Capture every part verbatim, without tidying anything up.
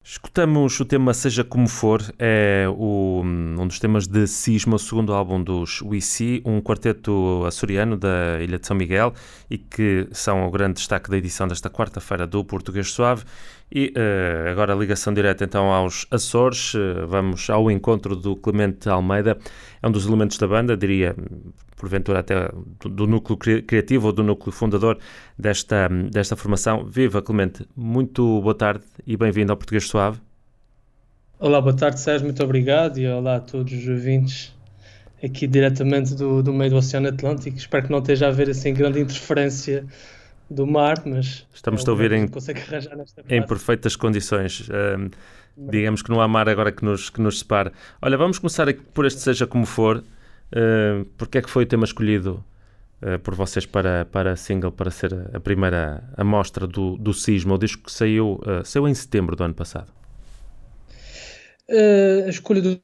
Escutamos o tema Seja Como For, é o, um dos temas de Cisma, o segundo álbum dos We See, um quarteto açoriano da Ilha de São Miguel e que são o grande destaque da edição desta quarta-feira do Português Suave. E uh, agora a ligação direta então aos Açores, uh, vamos ao encontro do Clemente Almeida, é um dos elementos da banda, diria porventura até do, do núcleo criativo ou do núcleo fundador desta, desta formação. Viva Clemente, muito boa tarde e bem-vindo ao Português Suave. Olá, boa tarde Sérgio, muito obrigado e olá a todos os ouvintes aqui diretamente do, do meio do Oceano Atlântico. Espero que não esteja a haver assim grande interferência do mar, mas estamos é a ouvir em, em fase. perfeitas condições. Um, digamos que não há mar agora que nos, que nos separe. Olha, vamos começar aqui por este Seja Como For. Uh, porque é que foi o tema escolhido uh, por vocês para, para single, para ser a, a primeira amostra do, do Cisma, o disco que saiu, uh, saiu em setembro do ano passado? Uh, a escolha do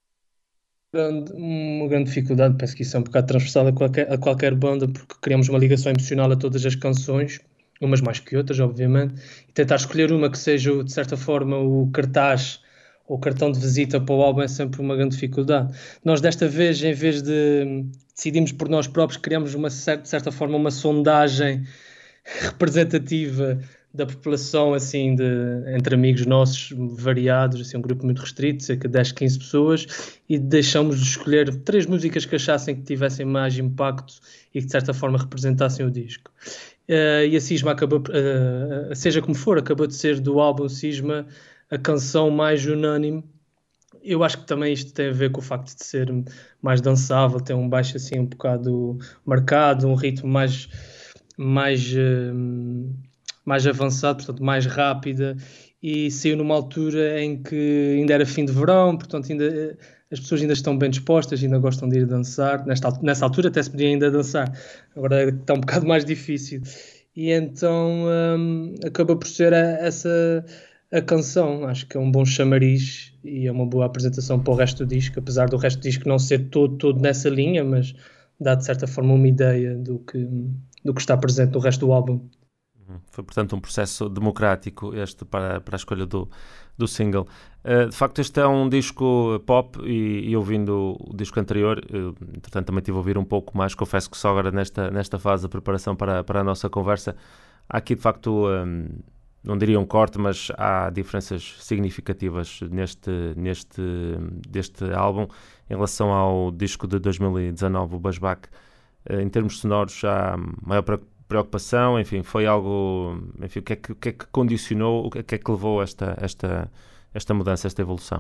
uma grande dificuldade, penso que isso é um bocado transversal a qualquer, a qualquer banda, porque criamos uma ligação emocional a todas as canções, umas mais que outras, obviamente, e tentar escolher uma que seja, de certa forma, o cartaz ou o cartão de visita para o álbum é sempre uma grande dificuldade. Nós, desta vez, em vez de decidimos por nós próprios, criamos, uma, de certa forma, uma sondagem representativa da população, assim, de, entre amigos nossos, variados, assim, um grupo muito restrito, cerca de dez, quinze pessoas, e deixamos de escolher três músicas que achassem que tivessem mais impacto e que, de certa forma, representassem o disco. Uh, e a Cisma acabou, uh, seja como for, acabou de ser do álbum Cisma a canção mais unânime. Eu acho que também isto tem a ver com o facto de ser mais dançável, ter um baixo assim um bocado marcado, um ritmo mais, mais, uh, mais avançado, portanto mais rápida, e saiu numa altura em que ainda era fim de verão, portanto ainda, as pessoas ainda estão bem dispostas, ainda gostam de ir dançar. Nesta, nessa altura até se podia ainda dançar, agora está um bocado mais difícil. E então um, acaba por ser a, essa a canção. Acho que é um bom chamariz e é uma boa apresentação para o resto do disco, apesar do resto do disco não ser todo, todo nessa linha, mas dá de certa forma uma ideia do que, do que está presente no resto do álbum. Foi, portanto, um processo democrático este para, para a escolha do, do single. Uh, de facto, este é um disco pop e, e ouvindo o disco anterior, eu, entretanto também estive a ouvir um pouco mais, confesso que só agora nesta, nesta fase de preparação para, para a nossa conversa, há aqui de facto, um, não diria um corte, mas há diferenças significativas neste, neste deste álbum em relação ao disco de dois mil e dezanove, o Bushback. Uh, em termos sonoros há maior preocupação, preocupação, enfim, foi algo, enfim, o que é que, o que, é que condicionou, o que é que levou esta, esta, esta mudança, esta evolução?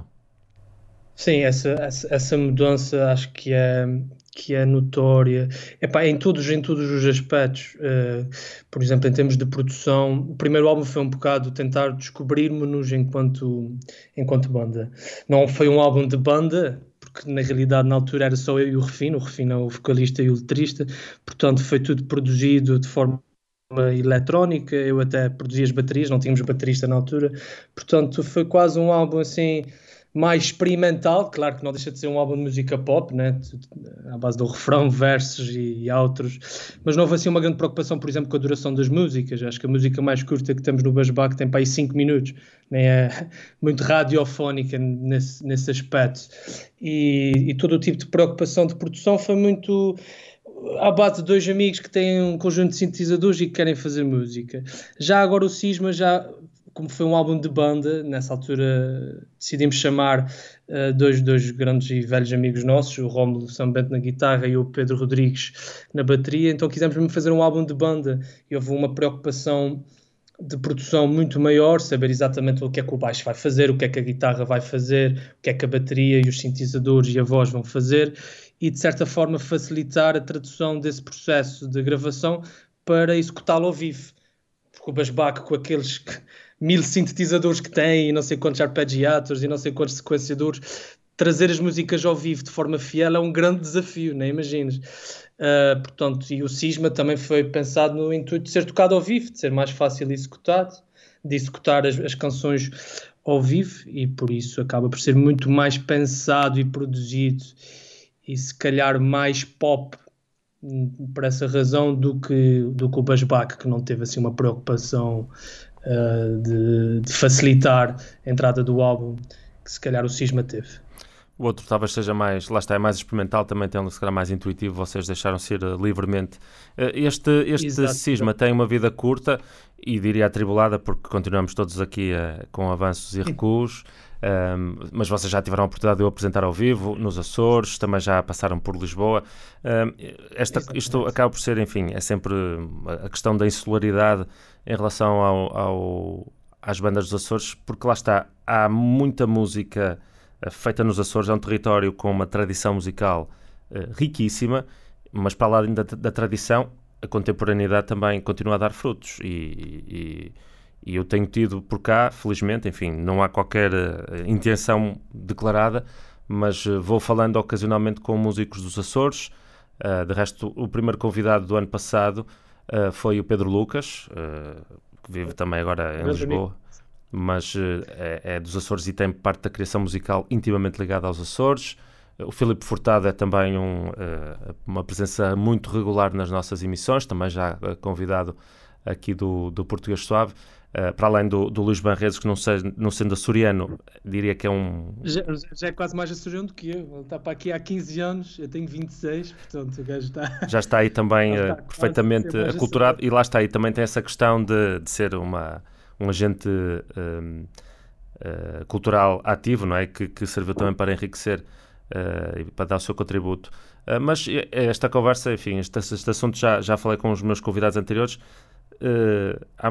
Sim, essa, essa, essa mudança acho que é, que é notória. Epá, em, todos, em todos os aspectos, uh, por exemplo, em termos de produção, o primeiro álbum foi um bocado tentar descobrir-nos enquanto, enquanto banda. Não foi um álbum de banda, porque na realidade na altura era só eu e o Refino, o Refino é o vocalista e o letrista, portanto foi tudo produzido de forma eletrónica, eu até produzia as baterias, não tínhamos baterista na altura, portanto foi quase um álbum assim mais experimental, claro que não deixa de ser um álbum de música pop, né? À base do refrão, versos e, e outros, mas não houve assim uma grande preocupação, por exemplo, com a duração das músicas. Acho que a música mais curta que temos no Bushback tem para aí cinco minutos, nem é muito radiofónica nesse, nesse aspecto, e, e todo o tipo de preocupação de produção foi muito à base de dois amigos que têm um conjunto de sintetizadores e que querem fazer música. Já agora o Cisma, já como foi um álbum de banda, nessa altura decidimos chamar uh, dois, dois grandes e velhos amigos nossos, o Rómulo Sambento na guitarra e o Pedro Rodrigues na bateria, então quisemos mesmo fazer um álbum de banda e houve uma preocupação de produção muito maior, saber exatamente o que é que o baixo vai fazer, o que é que a guitarra vai fazer, o que é que a bateria e os sintetizadores e a voz vão fazer, e de certa forma facilitar a tradução desse processo de gravação para executá-lo ao vivo. Porque o Bushback, com aqueles mil sintetizadores que tem e não sei quantos arpeggiators e não sei quantos sequenciadores, trazer as músicas ao vivo de forma fiel é um grande desafio, nem imaginas. Uh, portanto, e o Cisma também foi pensado no intuito de ser tocado ao vivo, de ser mais fácil de executar, de executar as, as canções ao vivo, e por isso acaba por ser muito mais pensado e produzido e se calhar mais pop por essa razão do que, do que o Bushback, que não teve assim uma preocupação uh, de, de facilitar a entrada do álbum que se calhar o Cisma teve. O outro talvez seja mais, lá está, é mais experimental, também tem um se calhar mais intuitivo, vocês deixaram-se ir uh, livremente. Uh, este este Cisma tem uma vida curta e diria atribulada, porque continuamos todos aqui uh, com avanços e recuos, um, mas vocês já tiveram a oportunidade de o apresentar ao vivo nos Açores, também já passaram por Lisboa. Um, esta, isto acaba por ser, enfim, é sempre a questão da insularidade em relação ao, ao, às bandas dos Açores, porque lá está, há muita música feita nos Açores, é um território com uma tradição musical uh, riquíssima, mas para lá da, da tradição, a contemporaneidade também continua a dar frutos e, e, e eu tenho tido por cá, felizmente, enfim, não há qualquer uh, intenção declarada, mas uh, vou falando ocasionalmente com músicos dos Açores. Uh, de resto, o primeiro convidado do ano passado uh, foi o Pedro Lucas, uh, que vive também agora em Lisboa, mas uh, é, é dos Açores e tem parte da criação musical intimamente ligada aos Açores. O Filipe Furtado é também um, uh, uma presença muito regular nas nossas emissões, também já uh, convidado aqui do, do Português Suave. Uh, para além do, do Luís Banreses, que não, sei, não sendo açoriano, diria que é um... Já, já é quase mais açoriano do que eu. Ele está para aqui há quinze anos, eu tenho vinte e seis, portanto o gajo está... Já está aí também uh, perfeitamente aculturado, e lá está aí também tem essa questão de, de ser uma, um agente um, uh, cultural ativo, não é? Que, que serviu também para enriquecer uh, e para dar o seu contributo. Uh, mas esta conversa, enfim, este, este assunto já, já falei com os meus convidados anteriores, uh, há,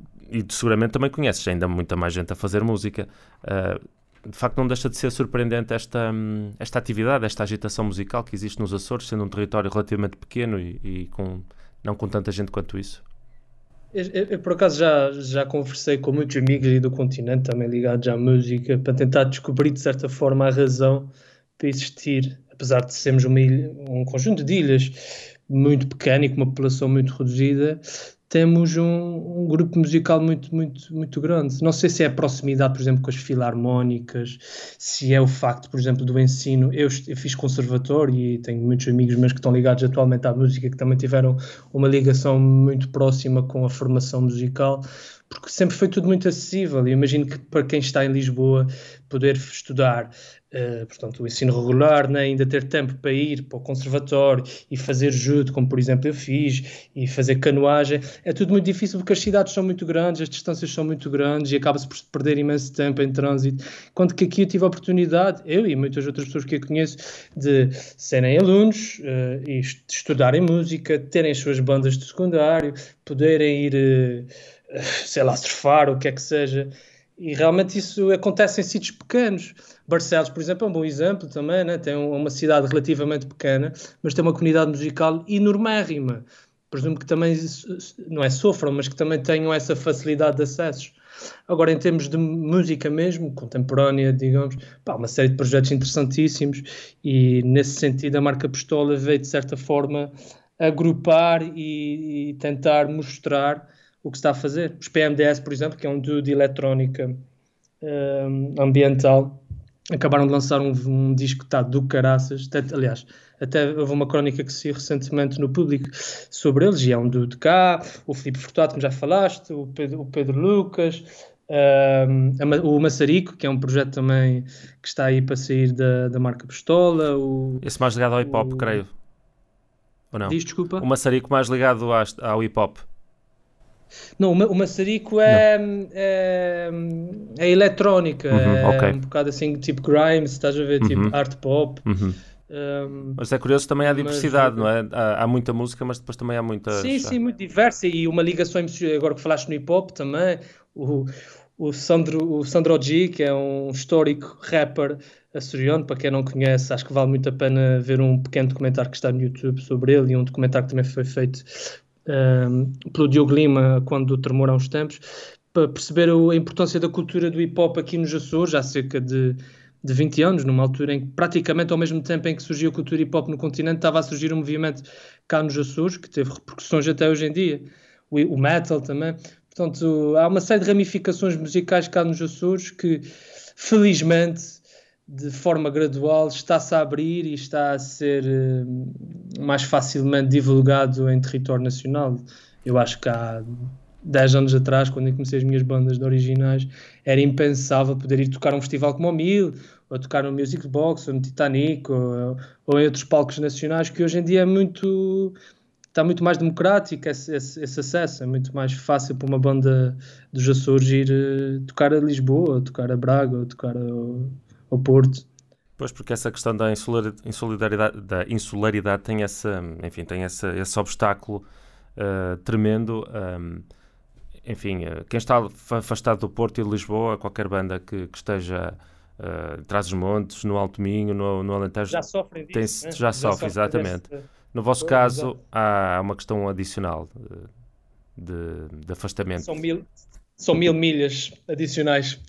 e seguramente também conheces ainda muita mais gente a fazer música. Uh, de facto não deixa de ser surpreendente esta, esta atividade, esta agitação musical que existe nos Açores, sendo um território relativamente pequeno e, e com, não com tanta gente quanto isso. Eu, eu, eu por acaso já, já conversei com muitos amigos aí do continente também ligados à música para tentar descobrir de certa forma a razão para existir, apesar de sermos uma ilha, um conjunto de ilhas muito pequeno e com uma população muito reduzida, temos um, um grupo musical muito, muito, muito grande. Não sei se é a proximidade, por exemplo, com as filarmónicas, se é o facto, por exemplo, do ensino. Eu, eu fiz conservatório e tenho muitos amigos meus que estão ligados atualmente à música, que também tiveram uma ligação muito próxima com a formação musical, porque sempre foi tudo muito acessível. E imagino que para quem está em Lisboa, poder estudar Uh, portanto, o ensino regular, né, ainda ter tempo para ir para o conservatório e fazer judo, como por exemplo eu fiz, e fazer canoagem, é tudo muito difícil porque as cidades são muito grandes, as distâncias são muito grandes e acaba-se por perder imenso tempo em trânsito, enquanto que aqui eu tive a oportunidade, eu e muitas outras pessoas que eu conheço, de serem alunos uh, e estudarem música, terem as suas bandas de secundário, poderem ir, uh, sei lá, surfar, o que é que seja. E realmente isso acontece em sítios pequenos. Barcelos, por exemplo, é um bom exemplo também, né? Tem uma cidade relativamente pequena, mas tem uma comunidade musical enormérrima. Presumo que também, não é sofram, mas que também tenham essa facilidade de acessos. Agora, em termos de música mesmo, contemporânea, digamos, pá, uma série de projetos interessantíssimos e, nesse sentido, a Marca Pistola veio, de certa forma, agrupar e, e tentar mostrar o que se está a fazer. Os P M D S, por exemplo, que é um duo de eletrónica um, ambiental, acabaram de lançar um, um disco que está do caraças. Até, aliás, até houve uma crónica que saiu recentemente no Público sobre eles, e é um duo de cá, o Filipe Furtado, como já falaste, o Pedro, o Pedro Lucas, um, a, o Maçarico, que é um projeto também que está aí para sair da, da Marca Pistola. O, Esse mais ligado ao hip-hop, o... creio. Ou não? Diz, desculpa? O Maçarico mais ligado ao hip-hop. Não, o maçarico é, é, é eletrónica, uhum, é okay. um bocado assim, tipo Grimes, estás a ver, uhum. tipo art pop. Uhum. Um, mas é curioso, também há diversidade, mas, não é? Há, há muita música, mas depois também há muita... Sim, sim, muito diversa, e uma ligação, agora que falaste no hip-hop também, o, o, Sandro, o Sandro G, que é um histórico rapper açoriano, para quem não conhece, acho que vale muito a pena ver um pequeno documentário que está no YouTube sobre ele, e um documentário que também foi feito Um, pelo Diogo Lima quando o Tremor há uns tempos, para perceber a importância da cultura do hip-hop aqui nos Açores, há cerca de, de vinte anos, numa altura em que praticamente ao mesmo tempo em que surgiu a cultura hip-hop no continente, estava a surgir um movimento cá nos Açores, que teve repercussões até hoje em dia, o, o metal também. Portanto, há uma série de ramificações musicais cá nos Açores que, felizmente, de forma gradual, está-se a abrir e está a ser uh, mais facilmente divulgado em território nacional. Eu acho que há dez anos atrás, quando eu comecei as minhas bandas de originais, era impensável poder ir tocar a um festival como o Mil, ou tocar no Music Box, ou no Titanic, ou, ou em outros palcos nacionais, que hoje em dia é muito, está muito mais democrático esse, esse, esse acesso, é muito mais fácil para uma banda dos Açores ir uh, tocar a Lisboa, ou tocar a Braga, ou tocar ao, ao Porto. Pois, porque essa questão da insularidade, da insularidade tem, essa, enfim, tem esse, esse obstáculo uh, tremendo. Um, enfim, uh, quem está afastado do Porto e de Lisboa, qualquer banda que, que esteja uh, atrás dos montes, no Alto Minho, no, no Alentejo, já sofrem disso, tem, né? já, já sofre, exatamente. Desse... No vosso pois, caso, exato. Há uma questão adicional uh, de, de afastamento. São mil, são mil milhas adicionais.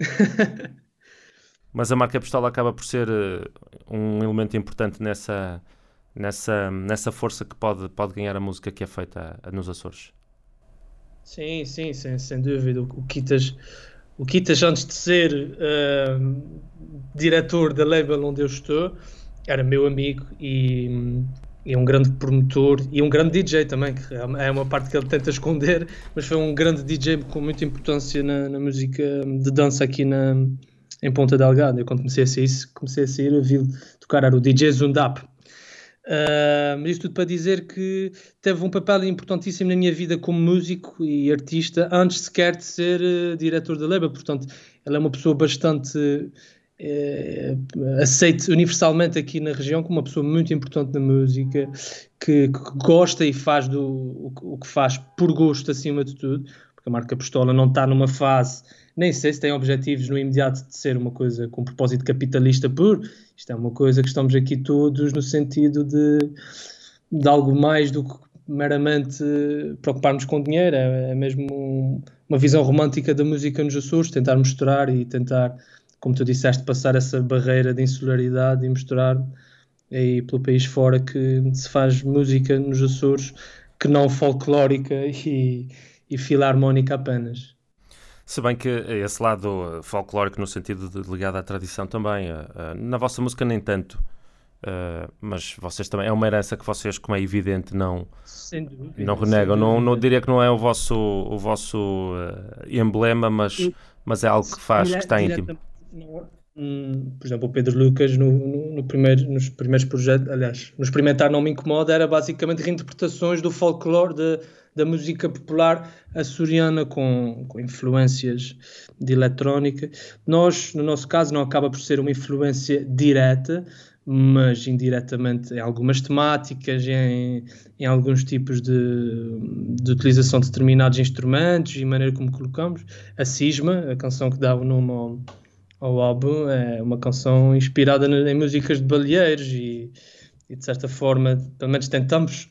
Mas a marca Pistola acaba por ser uh, um elemento importante nessa, nessa, nessa força que pode, pode ganhar a música que é feita a, a nos Açores. Sim, sim, sem, sem dúvida. O, o Kitas, o Kitas, antes de ser uh, diretor da label onde eu estou, era meu amigo e, e um grande promotor e um grande D J também, que é uma parte que ele tenta esconder, mas foi um grande D J com muita importância na, na música de dança aqui na... em Ponta Delgada. Eu quando comecei a sair, comecei a sair, eu vi tocar, era o D J Zundap. Uh, mas isto tudo para dizer que teve um papel importantíssimo na minha vida como músico e artista, antes sequer de ser uh, diretor da label. Portanto, ele é uma pessoa bastante uh, aceite universalmente aqui na região, como uma pessoa muito importante na música, que, que gosta e faz do, o, o que faz por gosto acima de tudo, porque a marca Pistola não está numa fase, nem sei se tem objetivos no imediato de ser uma coisa com propósito capitalista puro. Isto é uma coisa que estamos aqui todos no sentido de, de algo mais do que meramente preocuparmos com dinheiro. É, é mesmo um, uma visão romântica da música nos Açores, tentar mostrar e tentar, como tu disseste, passar essa barreira de insularidade e mostrar aí pelo país fora que se faz música nos Açores que não folclórica e, e filarmónica apenas. Se bem que esse lado folclórico no sentido de ligado à tradição também, uh, na vossa música nem tanto, uh, mas vocês também, é uma herança que vocês, como é evidente, não, sem dúvida, não renegam. Sem não, não diria que não é o vosso, o vosso uh, emblema, mas, mas é algo que faz, que está íntimo. Hum, por exemplo, o Pedro Lucas no, no, no primeiro, nos primeiros projetos, aliás, no Experimentar Não Me Incomoda, era basicamente reinterpretações do folclore de, da música popular açoriana com, com influências de eletrónica. Nós, no nosso caso, não acaba por ser uma influência direta, mas indiretamente em algumas temáticas, em, em alguns tipos de, de utilização de determinados instrumentos e maneira como colocamos. A Cisma, a canção que dá o nome ao ao álbum, é uma canção inspirada em músicas de baleeiros e, e de certa forma, pelo menos tentamos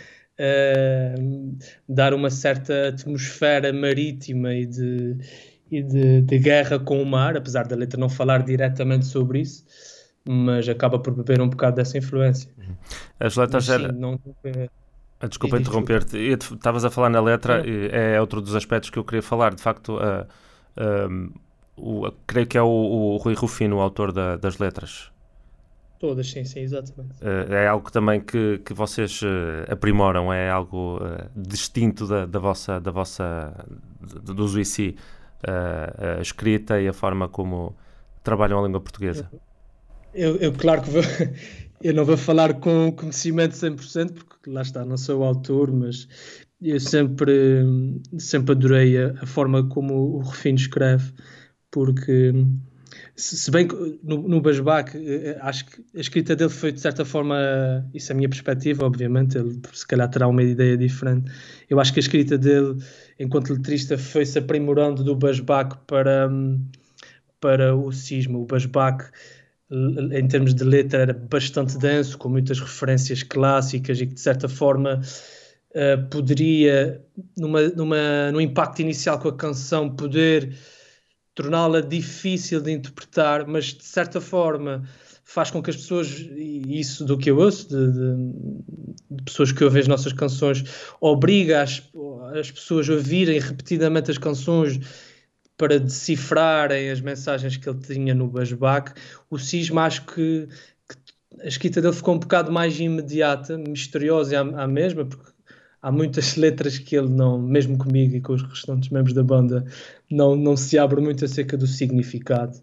uh, dar uma certa atmosfera marítima e, de, e de, de guerra com o mar, apesar da letra não falar diretamente sobre isso, mas acaba por beber um bocado dessa influência. As letras mas, sim, era... não... Desculpa interromper-te, estavas a falar na letra, é. é outro dos aspectos que eu queria falar, de facto... Uh, uh, O, creio que é o, o Rui Rufino, o autor da, das letras. Todas, sim, sim, exatamente. Uh, é algo também que, que vocês uh, aprimoram, é algo uh, distinto da, da vossa, da vossa do, do Zuici, uh, a escrita e a forma como trabalham a língua portuguesa. Eu, eu claro que vou, eu não vou falar com conhecimento cem por cento, porque lá está, não sou o autor, mas eu sempre, sempre adorei a, a forma como o Rufino escreve, porque se bem que no, no Basbac acho que a escrita dele foi de certa forma, isso é a minha perspectiva, obviamente ele se calhar terá uma ideia diferente. Eu acho que a escrita dele enquanto letrista foi-se aprimorando do Basbac para, para o Cisma. O Basbac em termos de letra era bastante denso, com muitas referências clássicas e que de certa forma uh, poderia numa, numa, num impacto inicial com a canção poder torná-la difícil de interpretar, mas de certa forma faz com que as pessoas, e isso do que eu ouço, de, de, de pessoas que ouvem as nossas canções, obriga as, as pessoas a ouvirem repetidamente as canções para decifrarem as mensagens que ele tinha no Basbac. O Cisma, acho que, que a escrita dele ficou um bocado mais imediata, misteriosa à, à mesma, porque há muitas letras que ele não, mesmo comigo e com os restantes membros da banda, não, não se abre muito acerca do significado.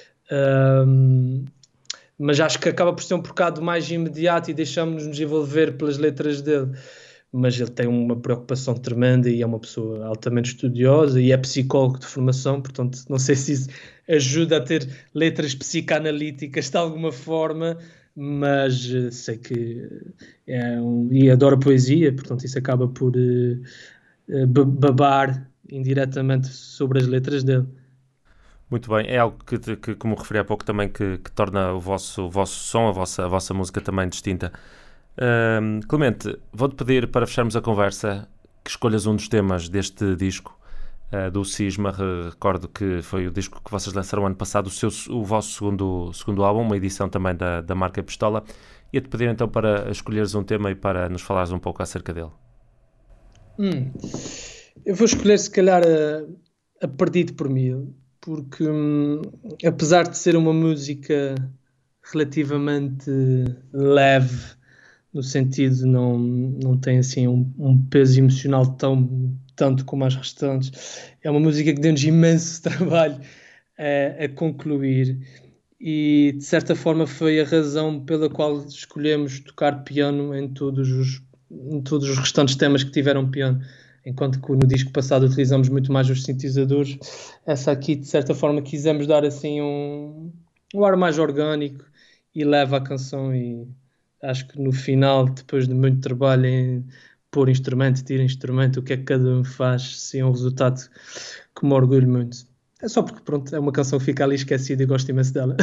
Um, mas acho que acaba por ser um bocado mais imediato e deixamos-nos envolver pelas letras dele. Mas ele tem uma preocupação tremenda e é uma pessoa altamente estudiosa e é psicólogo de formação, portanto não sei se isso ajuda a ter letras psicanalíticas de alguma forma, mas uh, sei que é um, e adora poesia, portanto isso acaba por uh, uh, babar indiretamente sobre as letras dele. Muito bem, é algo que, que como referi há pouco também, que, que torna o vosso, o vosso som, a vossa, a vossa música também distinta. Uh, Clemente, vou-te pedir, para fecharmos a conversa, que escolhas um dos temas deste disco, uh, do Cisma. Recordo que foi o disco que vocês lançaram ano passado, o, seu, o vosso segundo, segundo álbum, uma edição também da, da marca Pistola. Ia-te pedir então para escolheres um tema e para nos falares um pouco acerca dele. Hum, eu vou escolher se calhar a, a Perdido por Mil, porque hum, apesar de ser uma música relativamente leve, no sentido de não, não tem assim um, um peso emocional tão, tanto como as restantes, é uma música que deu-nos imenso trabalho a, a concluir e de certa forma foi a razão pela qual escolhemos tocar piano em todos os, em todos os restantes temas que tiveram piano, enquanto que no disco passado utilizamos muito mais os sintetizadores. Essa aqui de certa forma quisemos dar assim um, um ar mais orgânico e leva a canção, e acho que no final, depois de muito trabalho em pôr instrumento, tirar instrumento, o que é que cada um faz, sim, é um resultado que me orgulho muito. É só porque, pronto, é uma canção que fica ali esquecida e gosto imenso dela.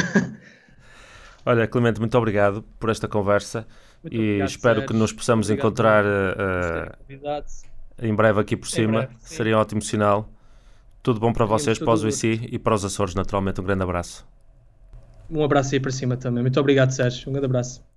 Olha, Clemente, muito obrigado por esta conversa muito e obrigado, espero Sérgio, que nos possamos obrigado, encontrar uh, em breve aqui por cima. Breve, seria um ótimo sinal. Tudo bom para vocês, para os U I C e para os Açores, naturalmente. Um grande abraço. Um abraço aí para cima também. Muito obrigado, Sérgio. Um grande abraço.